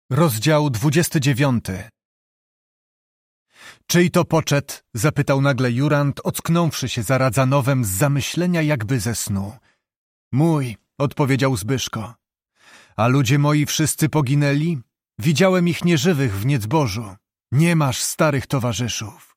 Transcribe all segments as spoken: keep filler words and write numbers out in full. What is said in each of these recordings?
Rozdział dwudziesty dziewiąty. Czyj to poczet? Zapytał nagle Jurand, ocknąwszy się za Radżanowem z zamyślenia jakby ze snu. Mój, odpowiedział Zbyszko. A ludzie moi wszyscy poginęli? Widziałem ich nieżywych w niezbożu. Nie masz starych towarzyszów.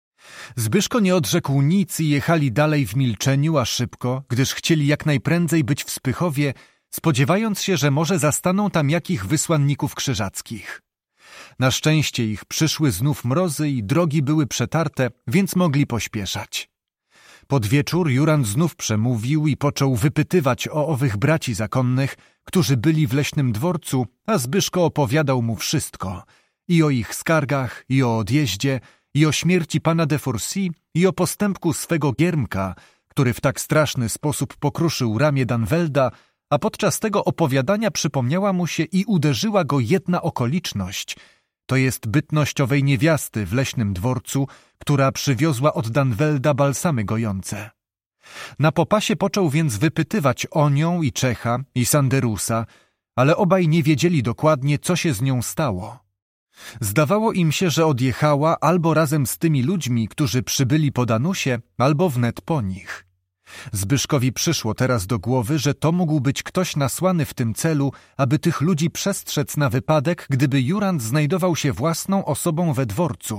Zbyszko nie odrzekł nic i jechali dalej w milczeniu, a szybko, gdyż chcieli jak najprędzej być w Spychowie, spodziewając się, że może zastaną tam jakich wysłanników krzyżackich. Na szczęście ich przyszły znów mrozy i drogi były przetarte, więc mogli pośpieszać. Pod wieczór Jurand znów przemówił i począł wypytywać o owych braci zakonnych, którzy byli w leśnym dworcu, a Zbyszko opowiadał mu wszystko. I o ich skargach, i o odjeździe, i o śmierci pana de Fourcy, i o postępku swego Giermka, który w tak straszny sposób pokruszył ramię Danwelda, a podczas tego opowiadania przypomniała mu się i uderzyła go jedna okoliczność, to jest bytność owej niewiasty w leśnym dworcu, która przywiozła od Danwelda balsamy gojące. Na popasie począł więc wypytywać o nią i Czecha, i Sanderusa, ale obaj nie wiedzieli dokładnie, co się z nią stało. Zdawało im się, że odjechała albo razem z tymi ludźmi, którzy przybyli po Danusie, albo wnet po nich. Zbyszkowi przyszło teraz do głowy, że to mógł być ktoś nasłany w tym celu, aby tych ludzi przestrzec na wypadek, gdyby Jurand znajdował się własną osobą we dworcu.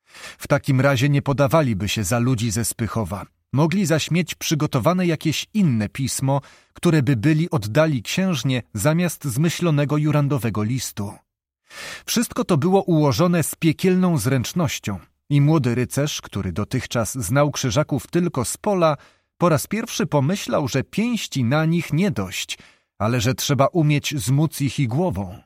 W takim razie nie podawaliby się za ludzi ze Spychowa. Mogli zaś mieć przygotowane jakieś inne pismo, które by byli oddali księżnie zamiast zmyślonego Jurandowego listu. Wszystko to było ułożone z piekielną zręcznością i młody rycerz, który dotychczas znał krzyżaków tylko z pola, po raz pierwszy pomyślał, że pięści na nich nie dość, ale że trzeba umieć zmóc ich i głową.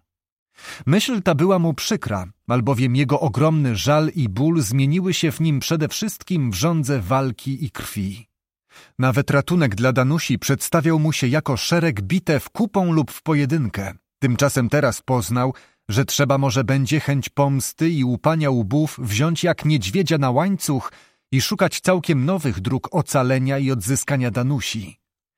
Myśl ta była mu przykra, albowiem jego ogromny żal i ból zmieniły się w nim przede wszystkim w żądze walki i krwi. Nawet ratunek dla Danusi przedstawiał mu się jako szereg bitew kupą lub w pojedynkę. Tymczasem teraz poznał, że trzeba może będzie chęć pomsty i łupania łbów wziąć jak niedźwiedzia na łańcuch i szukać całkiem nowych dróg ocalenia i odzyskania Danusi.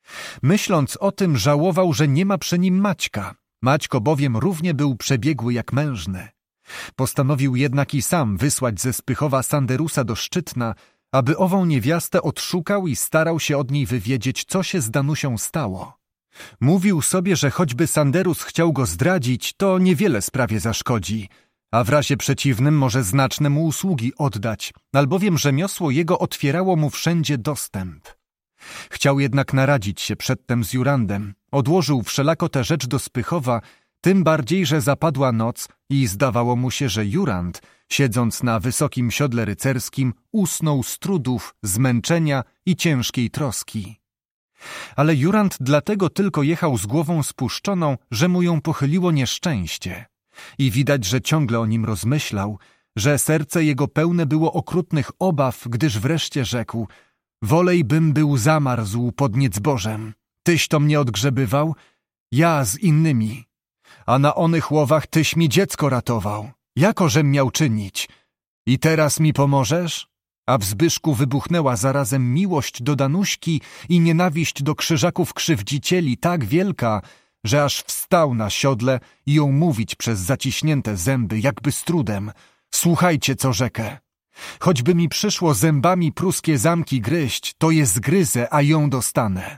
Myśląc o tym, żałował, że nie ma przy nim Maćka. Maćko bowiem równie był przebiegły jak mężny. Postanowił jednak i sam wysłać ze Spychowa Sanderusa do Szczytna, aby ową niewiastę odszukał i starał się od niej wywiedzieć, co się z Danusią stało. Mówił sobie, że choćby Sanderus chciał go zdradzić, to niewiele sprawie zaszkodzi, a w razie przeciwnym może znaczne mu usługi oddać, albowiem rzemiosło jego otwierało mu wszędzie dostęp. Chciał jednak naradzić się przedtem z Jurandem, odłożył wszelako tę rzecz do Spychowa, tym bardziej, że zapadła noc i zdawało mu się, że Jurand, siedząc na wysokim siodle rycerskim, usnął z trudów, zmęczenia i ciężkiej troski. Ale Jurand dlatego tylko jechał z głową spuszczoną, że mu ją pochyliło nieszczęście. I widać, że ciągle o nim rozmyślał, że serce jego pełne było okrutnych obaw, gdyż wreszcie rzekł: wolej bym był zamarzł pod niezbożem. Tyś to mnie odgrzebywał, ja z innymi. A na onych łowach tyś mi dziecko ratował. Jakożem miał czynić? I teraz mi pomożesz? A w Zbyszku wybuchnęła zarazem miłość do Danuśki i nienawiść do krzyżaków krzywdzicieli tak wielka, że aż wstał na siodle i ją mówić przez zaciśnięte zęby, jakby z trudem: słuchajcie, co rzekę. Choćby mi przyszło zębami pruskie zamki gryźć, to je zgryzę, a ją dostanę.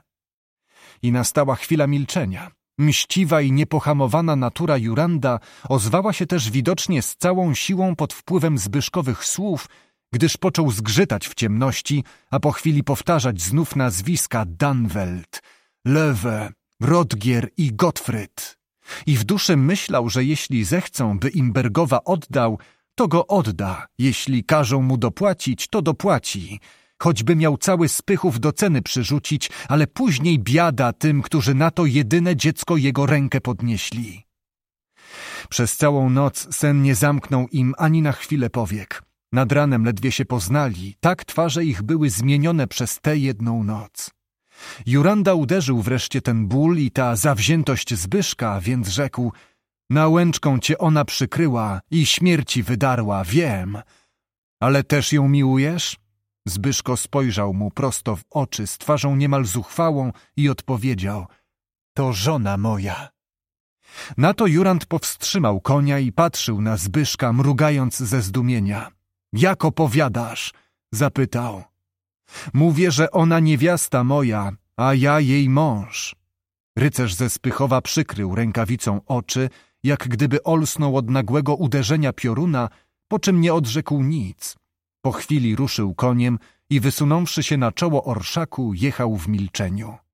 I nastała chwila milczenia. Mściwa i niepohamowana natura Juranda ozwała się też widocznie z całą siłą pod wpływem Zbyszkowych słów, gdyż począł zgrzytać w ciemności, a po chwili powtarzać znów nazwiska Danweld, Löwe, Rodgier i Gottfried. I w duszy myślał, że jeśli zechcą, by im Bergowa oddał, to go odda, jeśli każą mu dopłacić, to dopłaci. Choćby miał cały Spychów do ceny przyrzucić, ale później biada tym, którzy na to jedyne dziecko jego rękę podnieśli. Przez całą noc sen nie zamknął im ani na chwilę powiek. Nad ranem ledwie się poznali, tak twarze ich były zmienione przez tę jedną noc. Juranda uderzył wreszcie ten ból i ta zawziętość Zbyszka, więc rzekł: nałęczką cię ona przykryła i śmierci wydarła, wiem. Ale też ją miłujesz? Zbyszko spojrzał mu prosto w oczy z twarzą niemal zuchwałą i odpowiedział: to żona moja. Na to Jurand powstrzymał konia i patrzył na Zbyszka, mrugając ze zdumienia. Jak opowiadasz? Zapytał. Mówię, że ona niewiasta moja, a ja jej mąż. Rycerz ze Spychowa przykrył rękawicą oczy, jak gdyby olsnął od nagłego uderzenia pioruna, po czym nie odrzekł nic. Po chwili ruszył koniem i wysunąwszy się na czoło orszaku, jechał w milczeniu.